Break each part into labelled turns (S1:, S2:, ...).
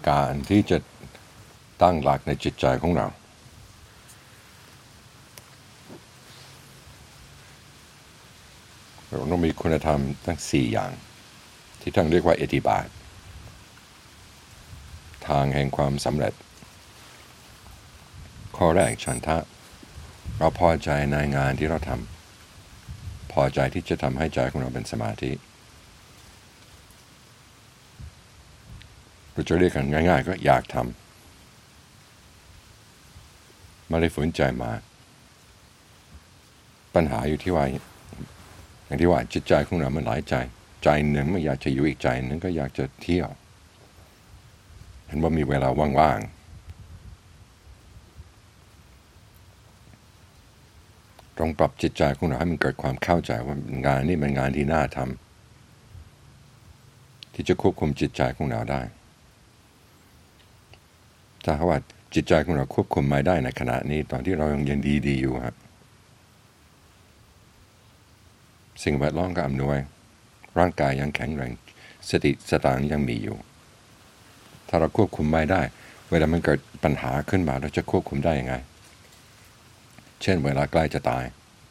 S1: การที่จะตั้งหลักในจิตใจของเราเราต้องมีคุณธรรมทั้ง4อย่างที่ท่านเรียกว่าอิทธิบาททางแห่งความสำเร็จข้อแรกฉันทะเราพอใจในงานที่เราทำพอใจที่จะทำให้ใจของเราเป็นสมาธิเราจะเรียกกันง่ายๆก็อยากทำไม่ได้ฝืนใจมาปัญหาอยู่ที่ว่าอย่างที่ว่าจิตใจของเรามันหลายใจหนึ่งไม่อยากจะอยู่อีกใจหนึ่งก็อยากจะเที่ยวเห็นว่ามีเวลาว่างๆต้องปรับจิตใจของเราให้มันเกิดความเข้าใจว่างานนี้เป็นงานที่น่าทำที่จะควบคุมจิตใจของเราได้ถ้าว่าจิตใจของเราควบคุมไม่ได้ในขณะนี้ตอนที่เรายังดีอยู่ครับสิ่งแวดล้อมก็อำนวยร่างกายยังแข็งแรงสติสตางค์ยังมีอยู่ถ้าเราควบคุมไม่ได้เวลามันเกิดปัญหาขึ้นมาเราจะควบคุมได้ยังไงเช่นเวลาใกล้จะตาย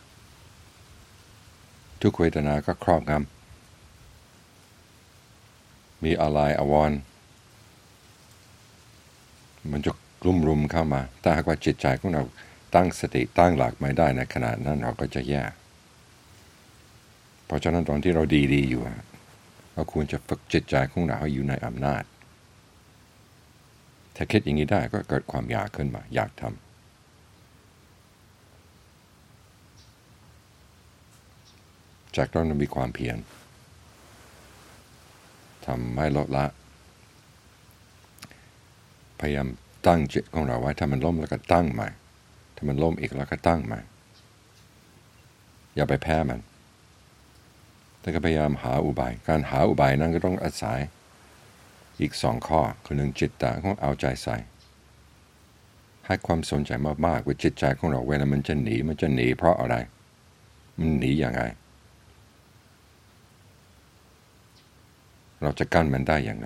S1: ทุกเวทนาก็ครอบงำมีอะไรอาวรณ์มันจะรุมเข้ามาถ้าหากว่าจิตใจของเราตั้งสติตั้งหลักไม่ได้ในขณะนั้นเราก็จะแย่เพราะฉะนั้นตอนที่เราดีอยู่เราควรจะฝึกจิตใจของเราให้อยู่ในอำนาจถ้าคิดอย่างนี้ได้ก็เกิดความอยากขึ้นมาอยากทำจากนั้นมีความเพียรทำให้ลดละพยายามตั้งจิตของเราไว้ถ้ามันล้มแล้วก็ตั้งใหม่ถ้ามันล้มอีกแล้วก็ตั้งใหม่อย่าไปแพ้มันแต่ก็พยายามหาอุบายการหาอุบายนั้นก็ต้องอาศัยอีก2ข้อคือ1จิตตะของเอาใจใส่ให้ความสนใจมากๆว่าจิตใจของเราเวลามันจะหนีเพราะอะไรมันหนีอย่างไรเราจะกั้นมันได้อย่างไร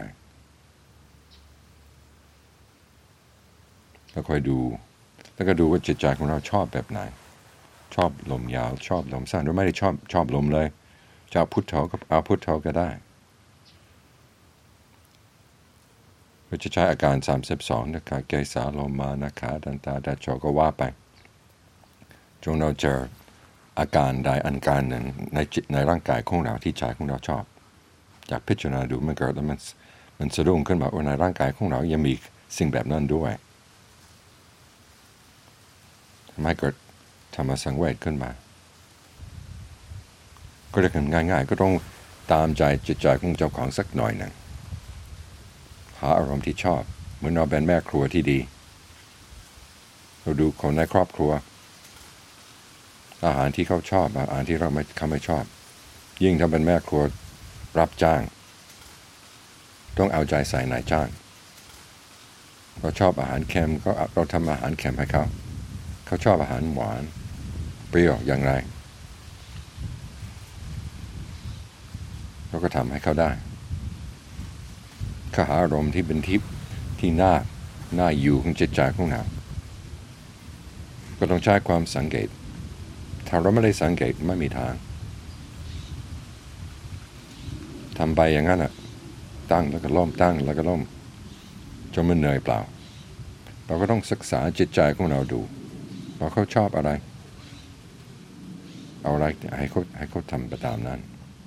S1: แล้วค่อยดูแล้วก็ดูว่าจิตใจของเราชอบแบบไหนชอบลมยาวชอบลมสั้นหรือไม่ได้ชอบลมเลยจะเอาพุทโธก็เอาพุทโธก็ได้เราจะใช้อาการ32นะคะเกสาโลมานะคะดันตาดัจโจก็ว่าไปจงเราเจออาการใดอันการหนึ่งในร่างกายของเราที่ใจของเราชอบอยากพิจารณาดูมันเกิดแล้วมันสะดุ้งขึ้นมาว่าในร่างกายของเรายังมีสิ่งแบบนั้นด้วยทำให้เกิดธรรมสังเวชขึ้นมาก็จะง่ายๆก็ต้องตามใจจิตใจของเจ้าของสักหน่อยหนึ่งหาอารมณ์ที่ชอบเหมือนเราเป็นแม่ครัวที่ดีเราดูคนในครอบครัวอาหารที่เขาชอบอาหารที่เขาไม่ชอบยิ่งถ้าเป็นแม่ครัวรับจ้างต้องเอาใจใส่นายจ้างเราชอบอาหารเค็มก็เราทำอาหารเค็มให้เขาชอบอาหารหวานเปรี้ยวอย่างไรเราก็ทำให้เขาได้ข้าหาอารมณ์ที่เป็นทิพย์ที่น่าอยู่ของจิตใจของเราก็ต้องใช้ความสังเกตถ้าเราไม่ได้สังเกตไม่มีทางทำไปอย่างนั้นตั้งแล้วก็ล้มตั้งแล้วก็ล้มจนมันเหนื่อยเปล่าเราก็ต้องศึกษาจิตใจของเราดูว่าเขาชอบอะไรเอาอะไรให้เขาทำไปตามนั้น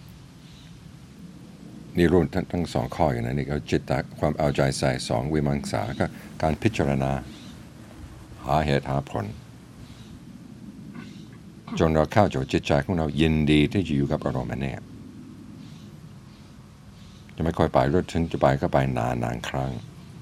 S1: นี่รุ่นทั้ง2ข้ออย่างนั้นนี่ก็จิตตะความเอาใจใส่2วิมังสาก็การพิจารณาหาเหตุหาผลจนเราเข้าใจจิตใจของเรายินดีที่จะอยู่กับอารมณ์นี้จะไม่ค่อยไปรถถึงจะไปก็ไปนานครั้ง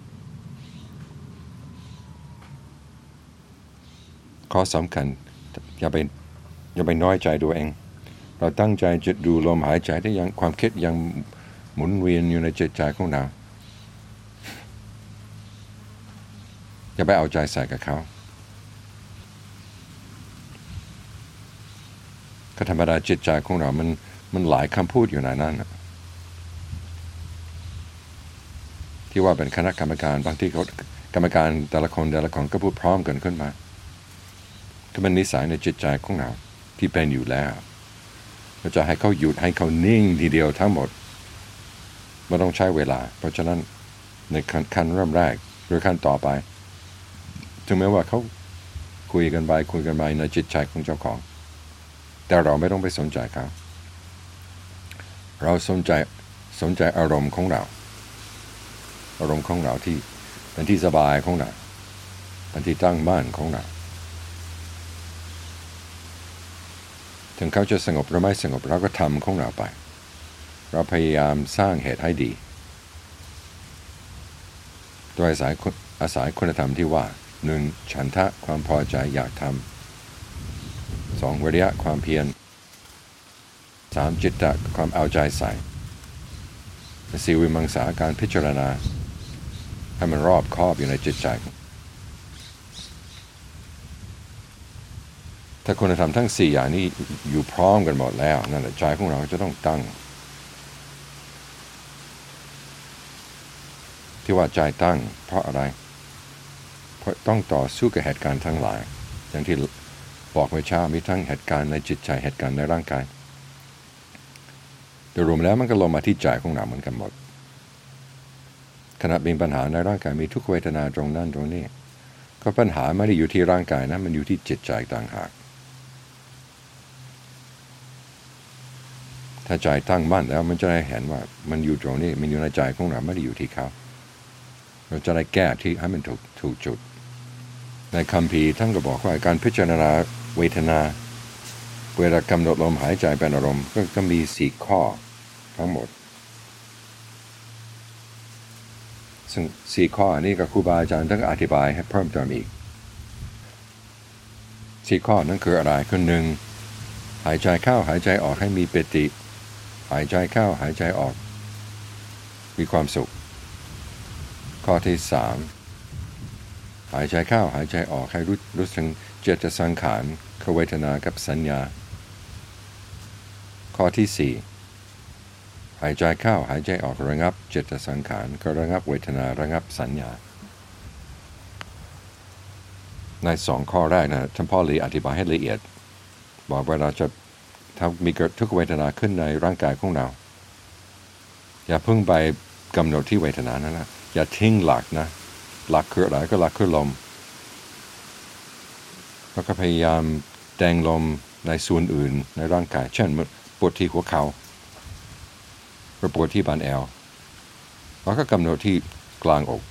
S1: ข้อสำคัญอย่าไปน้อยใจตัวเองเราตั้งใจจะดูลมหายใจที่ยังความคิดยังหมุนเวียนอยู่ในจิตใจของเราอย่าไปเอาใจใส่กับเขาก็ธรรมดาจิตใจของเรามันหลายคำพูดอยู่ในนั้นที่ที่ว่าเป็นคณะกรรมการบางที่เขากรรมการแต่ละคนก็พูดพร้อมกันขึ้นมาก็เป็นนิสัยในจิตใจของเราที่เป็นอยู่แล้วเราจะให้เขาหยุดให้เขานิ่งทีเดียวทั้งหมดไม่ต้องใช้เวลาเพราะฉะนั้นในขั้นเริ่มแรกหรือขั้นต่อไปถึงแม้ว่าเขาคุยกันไปในจิตใจของเจ้าของแต่เราไม่ต้องไปสนใจเขาเราสนใจอารมณ์ของเราที่เป็นที่สบายของเราเป็นที่ตั้งมั่นของเราถึงเขาจะสงบหรือไม่สงบเราก็ทำของเราไปเราพยายามสร้างเหตุให้ดีโดยอาศัยคุณธรรมที่ว่า 1. ฉันทะความพอใจอยากทำ 2. วิริยะความเพียร 3. จิตตะความเอาใจใส่ 4. วิมังสาการพิจารณาให้มันรอบคอบอยู่ในจิตใจถ้าคุณธรรมทั้ง4อย่างนี้อยู่พร้อมกันหมดแล้วนั่นแหละใจของเราจะต้องตั้งที่ว่าใจตั้งเพราะอะไรเพราะต้องต่อสู้กับเหตุการณ์ทั้งหลายอย่างที่บอกไว้เช้ามีทั้งเหตุการณ์ในจิตใจเหตุการณ์ในร่างกายแต่รวมแล้วมันก็ลงมาที่ใจของเราเหมือนกันหมดขณะมีปัญหาในร่างกายมีทุกเวทนาตรงนั้นตรงนี้ก็ปัญหาไม่ได้อยู่ที่ร่างกายนะมันอยู่ที่จิตใจต่างหากถ้าใจตั้งมั่นแล้วมันจะได้เห็นว่ามันอยู่ตรงนี้มันอยู่ในใจของเราไม่ได้อยู่ที่เขาเราจะได้แก้ที่ให้มันถูกจุดในคัมภีร์ท่านก็บอกว่าการพิจารณาเวทนาเวลากำหนดลมหายใจเป็นอารมณ์ก็มี4ข้อทั้งหมดซึ่ง4ข้อนี้กับครูบาอาจารย์ท่านก็อธิบายให้เพิ่มเติมอีก4ข้อนั้นคืออะไรคือ1หายใจเข้าหายใจออกให้มีปิติหายใจเข้าหายใจออกมีความสุขข้อที่3หายใจเข้าหายใจออกให้รู้ถึงเจตสังขารคือเวทนากับสัญญาข้อที่4หายใจเข้าหายใจออกระงับเจตสังขารก็ระงับเวทนาระงับสัญญาใน2ข้อแรกนะท่านพ่อลีอธิบายให้ละเอียดบอกว่าเราจะถ้ามีเกิดทุกเวทนาขึ้นในร่างกายของเราอย่าเพิ่งไปกำหนดที่เวทนานั้นนะอย่าทิ้งหลักนะหลักคืออะไรก็หลักคือลมแล้วก็พยายามแดงลมในส่วนอื่นในร่างกายเช่นปวดที่หัวเข่าหรือปวดที่บานแอวแล้วก็กำหนดที่กลางอก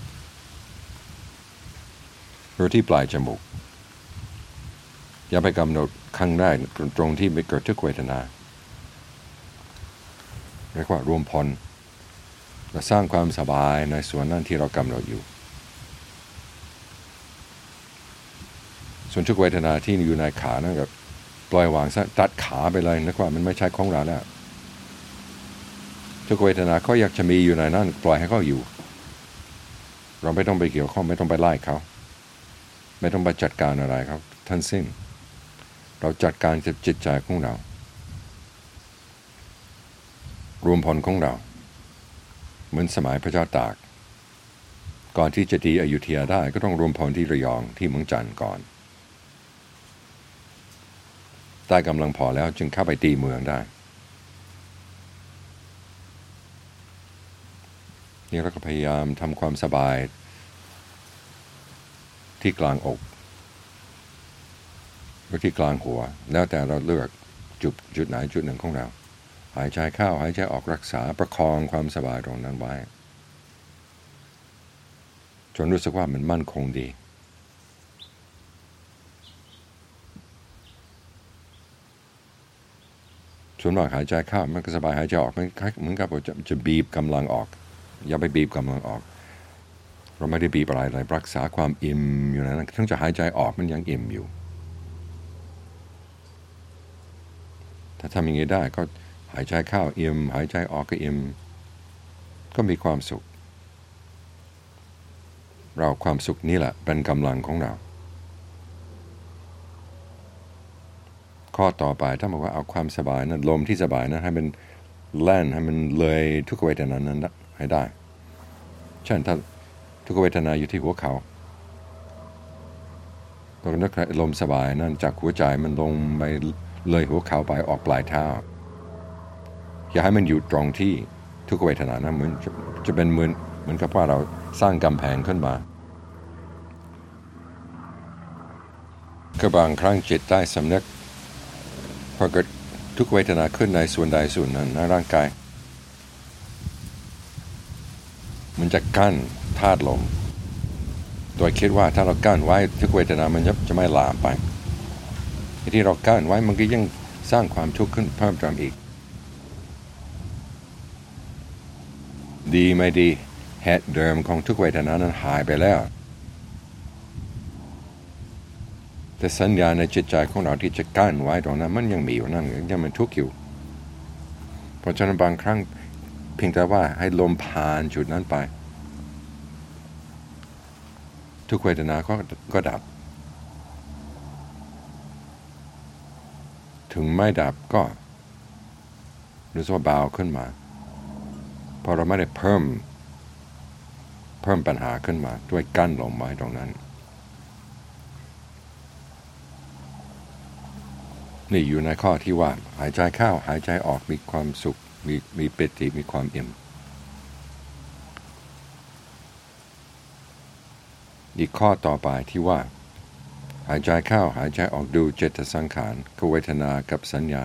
S1: หรือที่ปลายจมูกอย่าไปกำหนดข้างแรกตรงที่ไม่เกิดทุกเวทนาเรียกว่ารวมพลและสร้างความสบายในส่วนนั้นที่เรากำหนดอยู่ส่วนทุกเวทนาที่อยู่ในขานั่นก็ปล่อยวางซะตัดขาไปเลยนึกว่ามันไม่ใช่ของเราแล้วทุกเวทนาเขาอยากจะมีอยู่ในนั้นปล่อยให้เขาอยู่เราไม่ต้องไปเกี่ยวข้องไม่ต้องไปไล่เขาไม่ต้องไปจัดการอะไรครับทั้งสิ้นเราจัดการกับจิตใจของเรารวมพลของเราเหมือนสมัยพระเจ้าตากก่อนที่จะตีอยุธยาได้ก็ต้องรวมพลที่ระยองที่เมืองจันทร์ก่อนได้กำลังพอแล้วจึงเข้าไปตีเมืองได้นี่เราก็พยายามทำความสบายที่กลางอกหรือที่กลางหัวแล้วแต่เราเลือกจุดไหนจุดหนึ่งของเราหายใจเข้าหายใจออกรักษาประคองความสบายตรงนั้นไว้จนรู้สึกว่ามันมั่นคงดีส่วนมากหายใจเข้ามันก็สบายหายใจออกมันเหมือนกับจะบีบกำลังออกอย่าไปบีบกำลังออกเราไม่ได้บีบอะไรเลยรักษาความอิ่มอยู่นั้นทั้งจะหายใจออกมันยังอิ่มอยู่ถ้าทำอย่างนี้ได้ก็หายใจเข้าอิ่มหายใจออกก็อิ่มก็มีความสุขเราความสุขนี้แหละเป็นกำลังของเราข้อต่อไปถ้าบอกว่าเอาความสบายนั้นลมที่สบายนั้นให้มันแล่นให้มันเลยทุกเวทนานั้นให้ได้เช่นถ้าทุกเวทนาอยู่ที่หัวเขาเราก็นึกลมสบายนั่นจากหัวใจมันลงไปเลยหัวเขาไปออกปลายเท้าอย่าให้มันอยู่ตรงที่ทุกเวทนานะเหมือนจะเป็นเหมือนกับว่าเราสร้างกำแพงขึ้นมาก็บางครั้งจิตใต้สำนึกพอเกิดทุกเวทนาขึ้นในส่วนใดส่วนหนึ่งในร่างกายมันจะกั้นธาตุลมโดยคิดว่าถ้าเรากั้นไว้ทุกเวทนามันจะไม่ลามไปที่เรากั้นไว้มันก็ยังสร้างความทุกข์ขึ้นเพิ่มเติมอีกดีไม่ดีเหตุเดิมของทุกเวทนานั้นหายไปแล้วแต่สัญญาในจิตใจของเราที่จะกั้นไว้ตรงนั้นมันยังมีอยู่นั่นยังมันทุกข์อยู่เพราะฉะนั้นบางครั้งเพียงแต่ว่าให้ลมผ่านจุดนั้นไปทุกเวทนาก็ดับถึงไม่ดับก็รู้สึกว่าเบาขึ้นมาเพราะเราไม่ได้เพิ่มปัญหาขึ้นมาด้วยกั้นลมไว้ตรงนั้นนี่อยู่ในข้อที่ว่าหายใจเข้าหายใจออกมีความสุขมีปิติมีความอิ่มอีกข้อต่อไปที่ว่าหายใจเข้าหายใจออกดูเจตสังขารคือเวทนากับสัญญา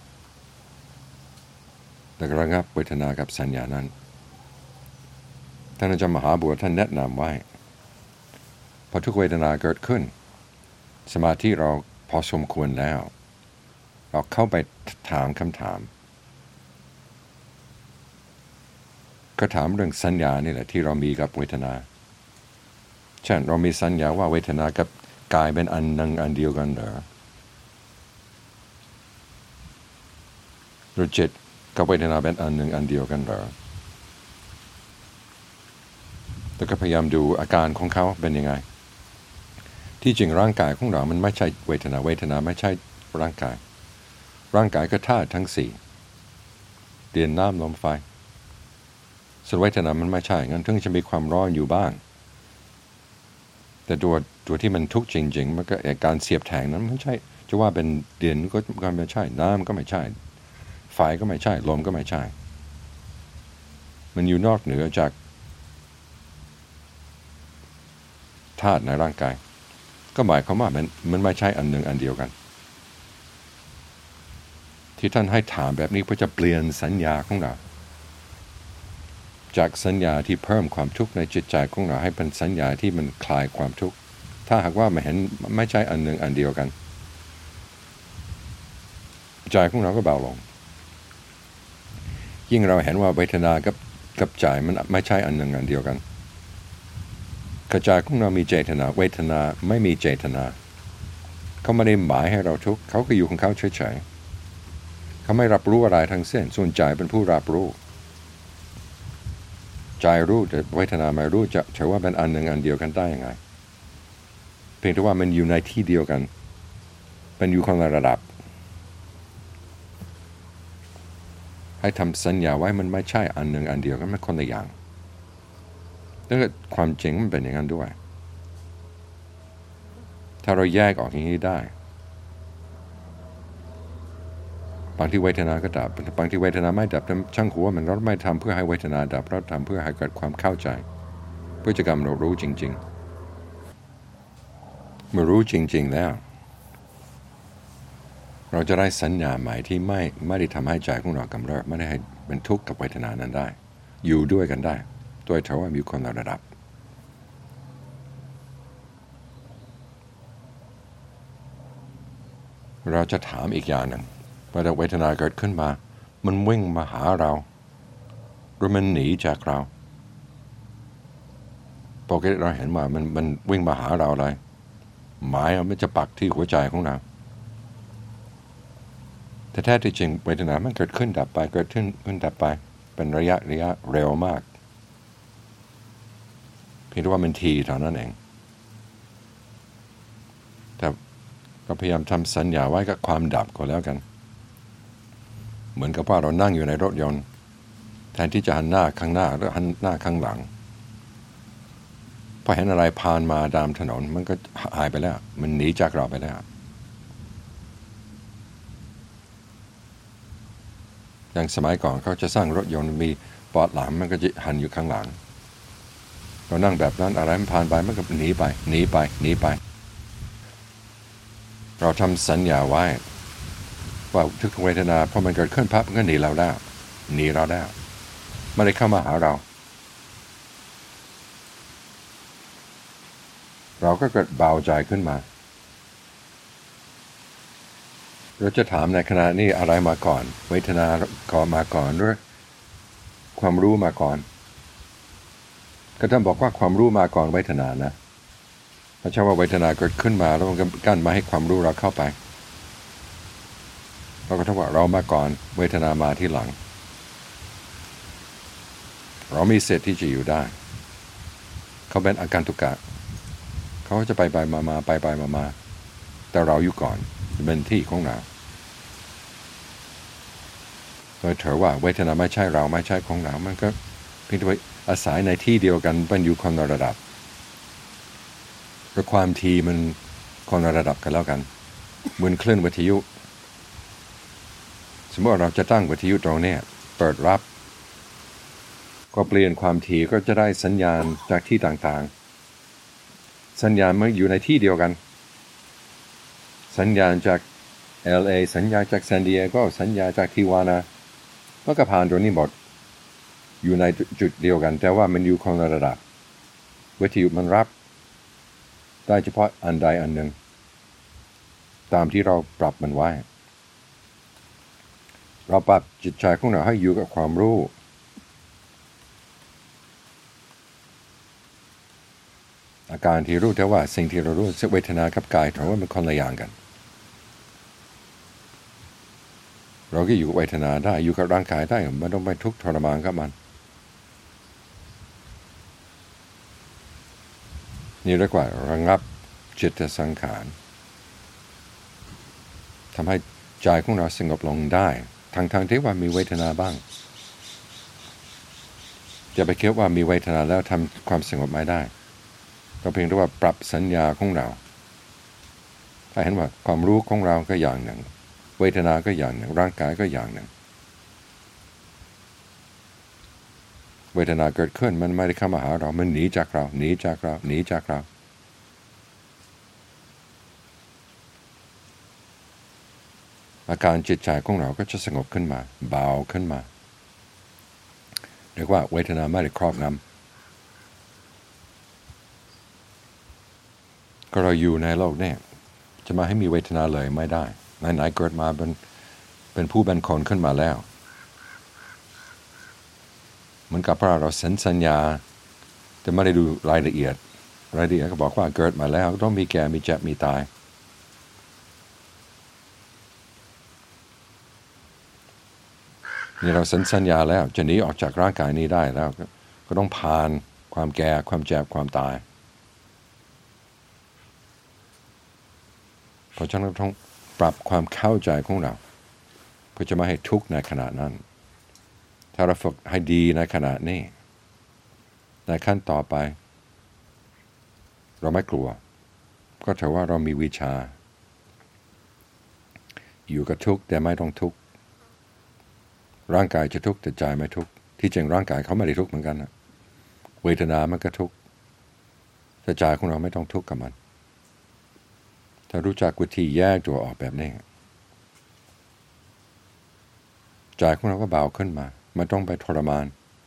S1: แล้วระงับเวทนากับสัญญานั้นท่านอาจารย์มหาบัวท่านแนะนำไว้พอทุกเวทนาเกิดขึ้นสมาธิเราพอสมควรแล้วเราเข้าไปถามคำถามก็ถามเรื่องสัญญานี่แหละที่เรามีกับเวทนาเช่นเรามีสัญญาว่าเวทนากับกายเป็นอันหนึ่งอันเดียวกันเหรอหรือจิตกับเวทนาเป็นอันหนึ่งอันเดียวกันเหรอแล้วก็พยายามดูอาการของเขาเป็นยังไงที่จริงร่างกายของเรามันไม่ใช่เวทนาไม่ใช่ร่างกายก็ธาตุทั้งสี่ดินน้ำลมไฟส่วนเวทนามันไม่ใช่งั้นถึงจะมีความร้อนอยู่บ้างแต่ตัวที่มันทุกข์จริงๆมันก็การเสียบแทงนั้นไม่ใช่จะว่าเป็นดินก็ไม่ใช่น้ำก็ไม่ใช่ไฟก็ไม่ใช่ลมก็ไม่ใช่มันอยู่นอกเหนือจากธาตุในร่างกายก็หมายความว่ามันไม่ใช่อันหนึ่งอันเดียวกันที่ท่านให้ถามแบบนี้เพื่อจะเปลี่ยนสัญญาของเราจากสัญญาที่เพิ่มความทุกข์ในจิตใจของเราให้เป็นสัญญาที่มันคลายความทุกข์ถ้าหากว่าไม่ใช่อันหนึ่งอันเดียวกันใจของเราก็เบาลงยิ่งเราเห็นว่าเวทนากับใจมันไม่ใช่อันหนึ่งอันเดียวกันกระจายของเรามีเจตนาเวทนาไม่มีเจตนาเขาไม่ได้หมายให้เราทุกข์เขาก็อยู่ของเขาเฉยๆเขาไม่รับรู้อะไรทั้งสิ้นส่วนใจเป็นผู้รับรู้ใจรู้แต่เวทนาไม่รู้จะถือว่าเป็นอันหนึ่งอันเดียวกันได้ยังไงเพียงแต่ว่ามันอยู่ในที่เดียวกันเป็นอยู่คนละระดับให้ทำสัญญาไว้มันไม่ใช่อันหนึ่งอันเดียวกันมันคนละอย่างแล้วความจริงมันเป็นอย่างนั้นด้วยถ้าเราแยกออกอย่างนี้ได้บางที่เวทนาก็ดับบางที่เวทนาไม่ดับช่างหัวมันเราไม่ทำเพื่อให้เวทนาดับเราทำเพื่อให้เกิดความเข้าใจเพื่อจะกำหนดรู้จริงๆเมื่อรู้จริงๆแล้วเราจะได้สัญญาใหม่ที่ไม่ได้ทำให้ใจของเรากำเริบไม่ได้ให้เป็นทุกข์กับเวทนานั้นได้อยู่ด้วยกันได้โดยเฉพาะมีคนละระดับเราจะถามอีกอย่างหนึ่งว่าเวทนาเกิดขึ้นมามันวิ่งมาหาเราหรือมันหนีจากเราปกติเราเห็นว่ามันวิ่งมาหาเราเลยหมายมันจะปักที่หัวใจของเราแต่แท้ที่จริงเวทนามันเกิดขึ้นดับไปเกิดขึ้นดับไปเป็นระยะเร็วมากเพียงแต่ว่ามันทีเท่านั้นเองแต่ก็พยายามทำสัญญาไว้กับความดับก็แล้วกันเหมือนกับว่าเรานั่งอยู่ในรถยนต์แทนที่จะหันหน้าข้างหน้าหรือหันหน้าข้างหลังพอเห็นอะไรผ่านมาตามถนนมันก็หายไปแล้วมันหนีจากเราไปแล้วอย่างสมัยก่อนเขาจะสร้างรถยนต์มีปอดหลังมันก็จะหันอยู่ข้างหลังเรานั่งแบบนั้นอะไรมันผ่านไปมันก็หนีไปเราทำสัญญาไว้ว่าทุกเวทนาพอมันเกิดขึ้นปั๊บมันก็หนีเราได้ไม่ได้เข้ามาหาเราก็เกิดเบาใจขึ้นมาเราจะถามในขณะนี้อะไรมาก่อนเวทนาก่อนมาก่อนหรือความรู้มาก่อนก็ต้องบอกว่าความรู้มาก่อนเวทนานะไม่ใช่ว่าเวทนาเกิดขึ้นมาแล้วมันกั้นมาให้ความรู้เราเข้าไปเราก็ต้องว่าเรามาก่อนเวทนามาที่หลังเรามีสิทธิ์ที่จะอยู่ได้เขาเป็นอาการทุกข์เขาจะไปมาแต่เราอยู่ก่อนเป็นที่ของเราโดยเถอะว่าเวทนาไม่ใช่เราไม่ใช่ของเรามันก็เพียงแต่ว่าอาศัยในที่เดียวกันเป็นอยู่คนละระดับและความทีมันคนละระดับกันแล้วกันเหมือนคลื่นวิทยุสมมติว่าเราจะตั้งวิทยุตรงนี้เปิดรับก็เปลี่ยนความถี่ก็จะได้สัญญาณจากที่ต่างๆสัญญาณมันอยู่ในที่เดียวกันสัญญาณจาก LA สัญญาณจากซานดิเอโกสัญญาณจากทิวานามันก็ผ่านตรงนี้หมดอยู่ในจุดเดียวกันแต่ว่ามันอยู่คนละระดับวิทยุมันรับได้เฉพาะอันใดอันหนึ่งตามที่เราปรับมันไว้เราปรับจิตใจของเราให้อยู่กับความรู้อาการที่รู้แต่ว่าสิ่งที่เรารู้สึกเวทนากับกายถือว่ามันคนละอย่างกันเราก็อยู่กับเวทนาได้อยู่กับร่างกายได้ไม่ต้องไปทุกข์ทรมานกับมันนี่เรียกว่าระงับจิตสังขารทำให้ใจของเราสงบลงได้ทั้งที่ว่ามีเวทนาบ้างจะไปคิดว่ามีเวทนาแล้วทำความสงบไม่ได้ก็เพียงแต่ว่าปรับสัญญาของเราถ้าเห็นว่าความรู้ของเราก็อย่างหนึ่งเวทนาก็อย่างหนึ่งร่างกายก็อย่างหนึ่งเวทนาเกิดขึ้นมันไม่ได้เข้ามาหาเรามันหนีจากเราอาการจิตใจของเราก็จะสงบขึ้นมาเบาขึ้นมาเรียกว่าเวทนาไม่ได้ครอบงำก็เราอยู่ในโลกนี้จะมาให้มีเวทนาเลยไม่ได้ไหนๆเกิดมาเป็นผู้เป็นคนขึ้นมาแล้วเหมือนกับเราเซ็นสัญญาแต่ไม่ได้ดูรายละเอียดก็บอกว่าเกิดมาแล้วต้องมีแก่มีเจ็บมีตายนี่เราเซ็นสัญญาแล้วจะหนีออกจากร่างกายนี้ได้แล้วก็ต้องผ่านความแก่ความเจ็บความตายเพราะฉะนั้นเราต้องปรับความเข้าใจของเราเพื่อจะไม่ให้ทุกข์ในขณะนั้นถ้าเราฝึกให้ดีในขณะนี้ในขั้นต่อไปเราไม่กลัวก็ถือว่าเรามีวิชาอยู่กับทุกข์แต่ไม่ต้องทุกข์ร่างกายจะทุกข์แต่ใจไม่ทุกข์ที่จริงร่างกายเขาไม่ได้ทุกข์เหมือนกันนะเวทนามันก็ทุกข์แต่ใจของเราไม่ต้องทุกข์กับมันถ้ารู้จักวิธีแยกตัวออกแบบนี้ใจของเราก็เบาขึ้นมาไม่ต้องไปทรมาน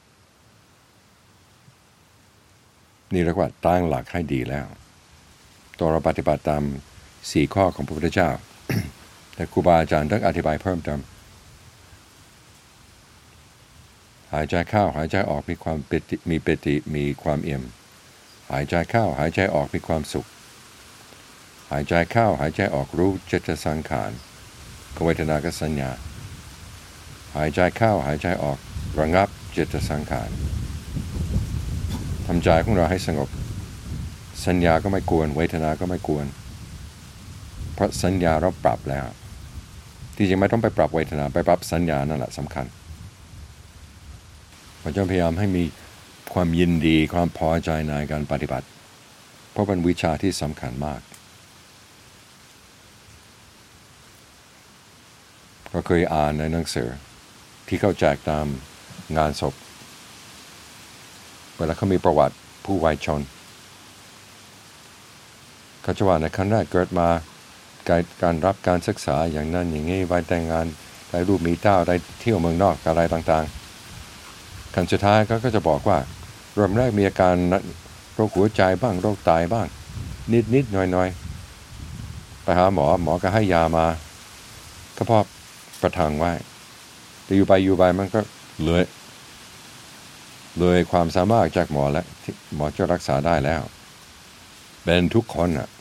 S1: นี่เรียกว่าตั้งหลักให้ดีแล้วตัวเราปฏิบัติตาม4 ข้อของพระพุทธเจ้า แต่ครูบาอาจารย์ต้องอธิบายเพิ่มเติมหายใจเข้าหายใจออกมีความปิติมีความเอี่ยมหายใจเข้าหายใจออกมีความสุขหายใจเข้าหายใจออกรู้จิตสังขารเวทนากับสัญญาหายใจเข้าหายใจออกระงับจิตสังขารทำใจของเราให้สงบสัญญาก็ไม่กวนเวทนาก็ไม่กวนเพราะสัญญาเราปรับแล้วที่จริงไม่ต้องไปปรับเวทนาไปปรับสัญญานั่นแหละสำคัญเราจะพยายามให้มีความยินดีความพอใจในการปฏิบัติเพราะเป็นวิชาที่สำคัญมากก็เคยอ่านในหนังสือที่เขาแจกตามงานศพเวลาเขามีประวัติผู้วายชนเขาจะว่าในขั้นแรกเกิดมาการรับการศึกษาอย่างนั้นอย่างนี้ไว้แต่งงานได้ลูกมีเต้าได้เที่ยวเมืองนอกอะไรต่างๆขั้นสุดท้ายเขาก็จะบอกว่าเริ่มแรกมีอาการโรคหัวใจบ้างโรคไตบ้างนิดหน่อยไปหาหมอก็ให้ยามาก็พอประทังไว้แต่อยู่ไปมันก็เลยความสามารถจากหมอและหมอจะรักษาได้แล้วเป็นทุกคนอ่ะ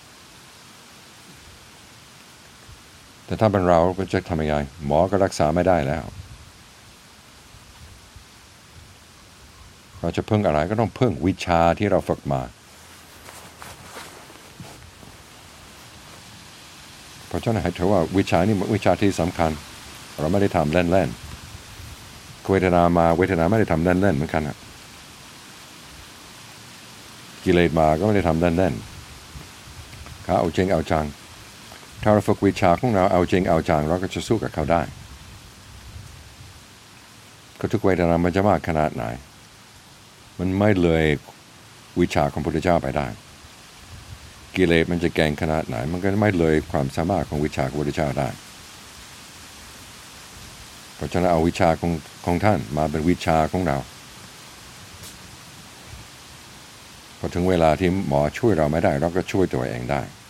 S1: แต่ถ้าเป็นเราจะทำยังไงหมอก็รักษาไม่ได้แล้วเราจะพึ่งอะไรก็ต้องพึ่งวิชาที่เราฝึกมาเพราะฉะนั้นให้ถือว่าวิชานี้วิชาที่สำคัญเราไม่ได้ทำเล่นๆเวทนามาเวทนาไม่ได้ทำเล่นๆเหมือนกันอะกิเลสมาก็ไม่ได้ทำเล่นๆเขาเอาจริงเอาจังถ้าเราฝึกวิชาของเราเอาจริงเอาจังเราก็จะสู้กับเขาได้ก็ทุกเวทนามันจะมากขนาดไหนมันไม่เลยวิชาของพระพุทธเจ้าไปได้กิเลสมันจะแกร่งขนาดไหนมันก็ไม่เลยความสามารถของวิชาของพระพุทธเจ้าได้เพราะฉะนั้นเอาวิชาของท่านมาเป็นวิชาของเราพอถึงเวลาที่หมอช่วยเราไม่ได้เราก็ช่วยตัวเองได้